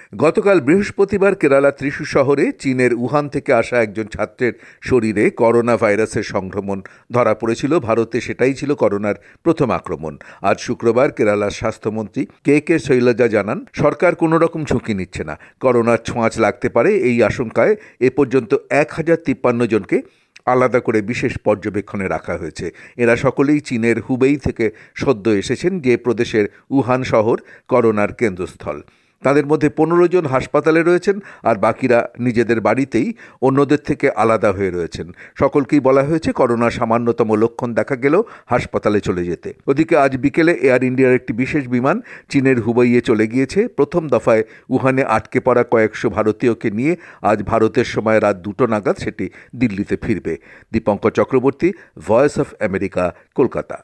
গতকাল বৃহস্পতিবার কেরালা ত্রিশূর শহরে চীনের উহান থেকে আসা একজন ছাত্রের শরীরে করোনা ভাইরাসের সংক্রমণ ধরা পড়েছিল। ভারতে সেটাই ছিল করোনার প্রথম আক্রমণ। আজ শুক্রবার কেরালার স্বাস্থ্যমন্ত্রী কে শৈলজা জানান, সরকার কোনো রকম ঝুঁকি নিচ্ছে না। করোনার ছোঁয়াচ লাগতে পারে এই আশঙ্কায় এ পর্যন্ত 1053 জনকে আলাদা করে বিশেষ পর্যবেক্ষণে রাখা হয়েছে। এরা সকলেই চীনের হুবেই থেকে সদ্য এসেছেন, যে প্রদেশের উহান শহর করোনার কেন্দ্রস্থল। তাদের মধ্যে 15 জন হাসপাতালে রয়েছেন, আর বাকিরা নিজেদের বাড়িতেই অন্যদের থেকে আলাদা হয়ে রয়েছেন। সকলকেই বলা হয়েছে করোনার সামান্যতম লক্ষণ দেখা গেলেও হাসপাতালে চলে যেতে। ওদিকে আজ বিকেলে এয়ার ইন্ডিয়ার একটি বিশেষ বিমান চীনের হুবেইয়ে চলে গিয়েছে। প্রথম দফায় উহানে আটকে পড়া কয়েকশো ভারতীয়কে নিয়ে আজ ভারতের সময় রাত 2টো নাগাদ সেটি দিল্লিতে ফিরবে। Dipankar Chakraborty, voice of America, Kolkata.